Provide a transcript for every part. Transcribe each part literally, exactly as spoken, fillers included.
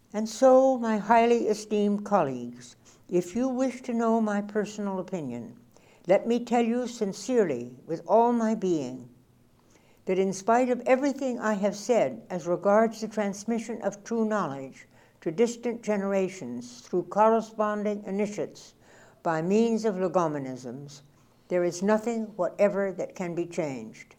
And so, my highly esteemed colleagues, if you wish to know my personal opinion, let me tell you sincerely, with all my being, that in spite of everything I have said as regards the transmission of true knowledge to distant generations through corresponding initiates by means of legomenisms, there is nothing whatever that can be changed.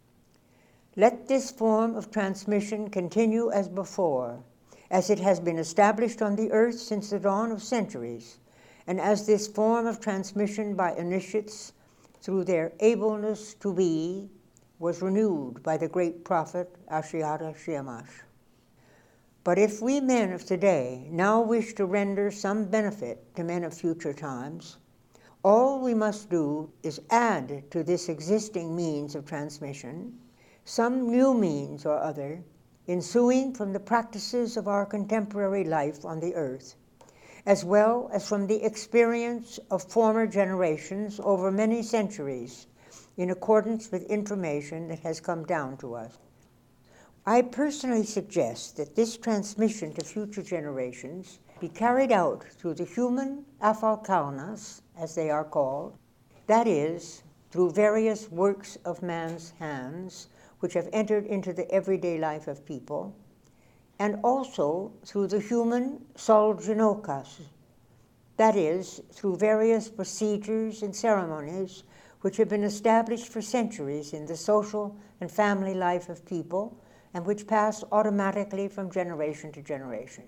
Let this form of transmission continue as before, as it has been established on the earth since the dawn of centuries, and as this form of transmission by initiates through their ableness to be was renewed by the great prophet Ashiata Shamash. But if we men of today now wish to render some benefit to men of future times, all we must do is add to this existing means of transmission some new means or other ensuing from the practices of our contemporary life on the earth, as well as from the experience of former generations over many centuries, in accordance with information that has come down to us. I personally suggest that this transmission to future generations be carried out through the human afalkalnas, as they are called, that is, through various works of man's hands, which have entered into the everyday life of people, and also through the human solgenokas, that is, through various procedures and ceremonies which have been established for centuries in the social and family life of people, and which pass automatically from generation to generation.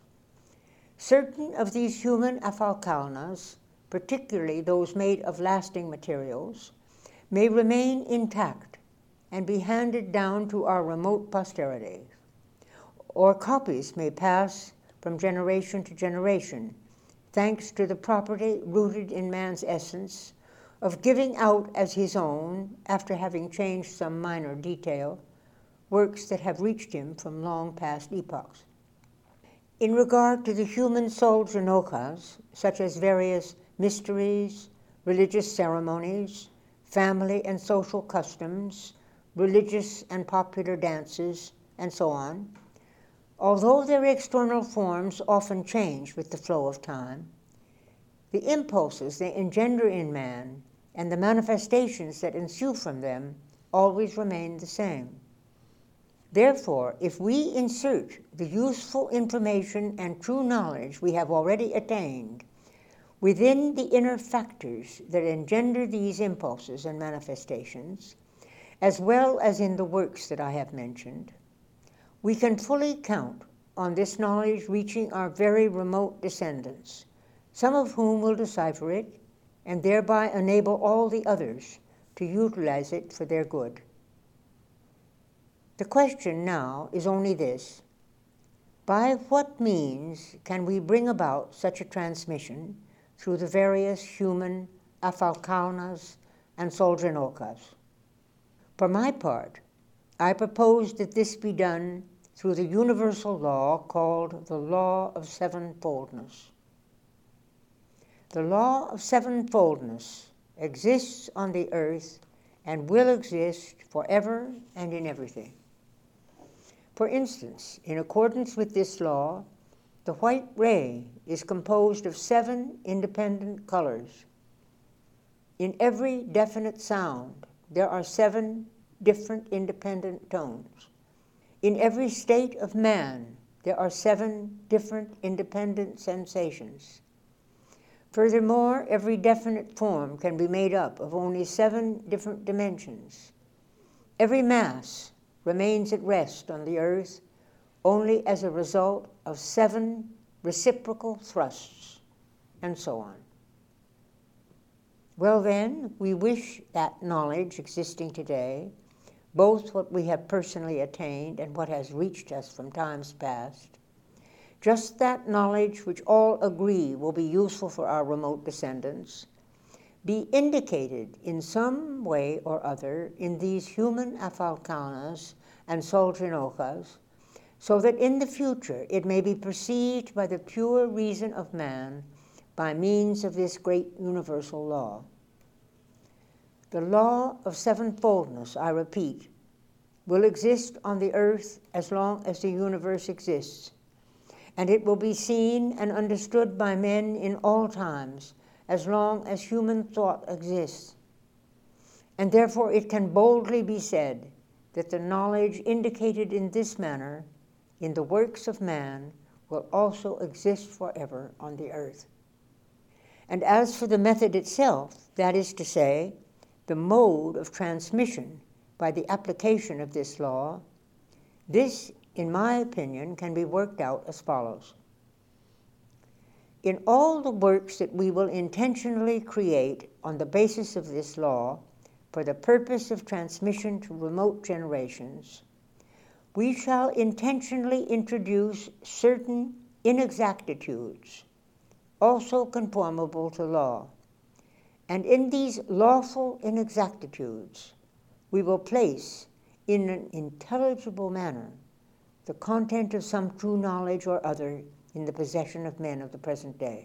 Certain of these human afalkalnas, particularly those made of lasting materials, may remain intact and be handed down to our remote posterity, or copies may pass from generation to generation, thanks to the property rooted in man's essence of giving out as his own, after having changed some minor detail, works that have reached him from long past epochs. In regard to the human solgenokas, such as various mysteries, religious ceremonies, family and social customs, religious and popular dances, and so on, although their external forms often change with the flow of time, the impulses they engender in man and the manifestations that ensue from them always remain the same. Therefore, if we insert the useful information and true knowledge we have already attained within the inner factors that engender these impulses and manifestations, as well as in the works that I have mentioned, we can fully count on this knowledge reaching our very remote descendants, some of whom will decipher it and thereby enable all the others to utilize it for their good. The question now is only this: by what means can we bring about such a transmission through the various human afalkalnas and solgenokas? For my part, I propose that this be done through the universal law called the law of sevenfoldness. The law of sevenfoldness exists on the earth and will exist forever and in everything. For instance, in accordance with this law, the white ray is composed of seven independent colors. In every definite sound, there are seven different independent tones. In every state of man, there are seven different independent sensations. Furthermore, every definite form can be made up of only seven different dimensions. Every mass remains at rest on the earth only as a result of seven reciprocal thrusts, and so on. Well then, we wish that knowledge existing today, both what we have personally attained and what has reached us from times past, just that knowledge which all agree will be useful for our remote descendants, be indicated in some way or other in these human afalkalnas and solgenokas, so that in the future it may be perceived by the pure reason of man by means of this great universal law. The law of sevenfoldness, I repeat, will exist on the earth as long as the universe exists, and it will be seen and understood by men in all times, as long as human thought exists. And therefore it can boldly be said that the knowledge indicated in this manner in the works of man will also exist forever on the earth. And as for the method itself, that is to say, the mode of transmission by the application of this law, this, in my opinion, can be worked out as follows. In all the works that we will intentionally create on the basis of this law for the purpose of transmission to remote generations, we shall intentionally introduce certain inexactitudes, also conformable to law. And in these lawful inexactitudes, we will place in an intelligible manner the content of some true knowledge or other in the possession of men of the present day.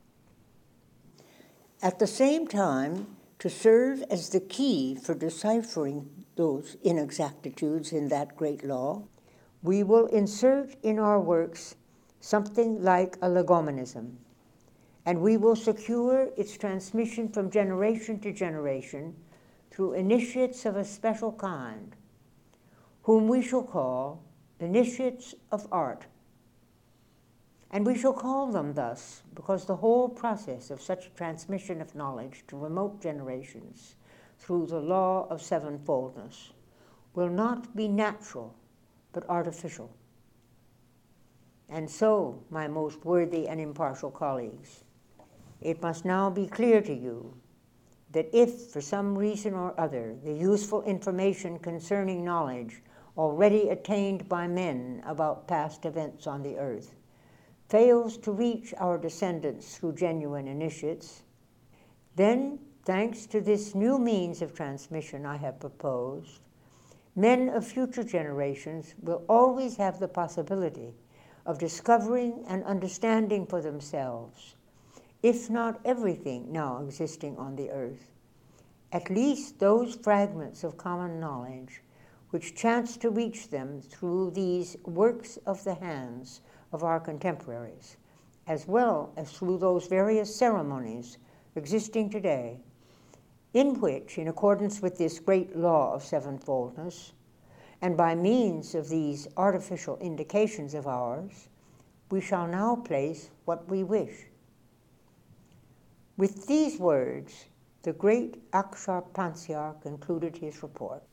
At the same time, to serve as the key for deciphering those inexactitudes in that great law, we will insert in our works something like a legomenism, and we will secure its transmission from generation to generation through initiates of a special kind, whom we shall call initiates of art. And we shall call them thus because the whole process of such transmission of knowledge to remote generations through the law of sevenfoldness will not be natural, but artificial. And so, my most worthy and impartial colleagues, it must now be clear to you that if, for some reason or other, the useful information concerning knowledge already attained by men about past events on the earth fails to reach our descendants through genuine initiates, then, thanks to this new means of transmission I have proposed, men of future generations will always have the possibility of discovering and understanding for themselves, if not everything now existing on the earth, at least those fragments of common knowledge which chance to reach them through these works of the hands of our contemporaries, as well as through those various ceremonies existing today, in which, in accordance with this great law of sevenfoldness, and by means of these artificial indications of ours, we shall now place what we wish. With these words, the great Aksharpansyar concluded his report.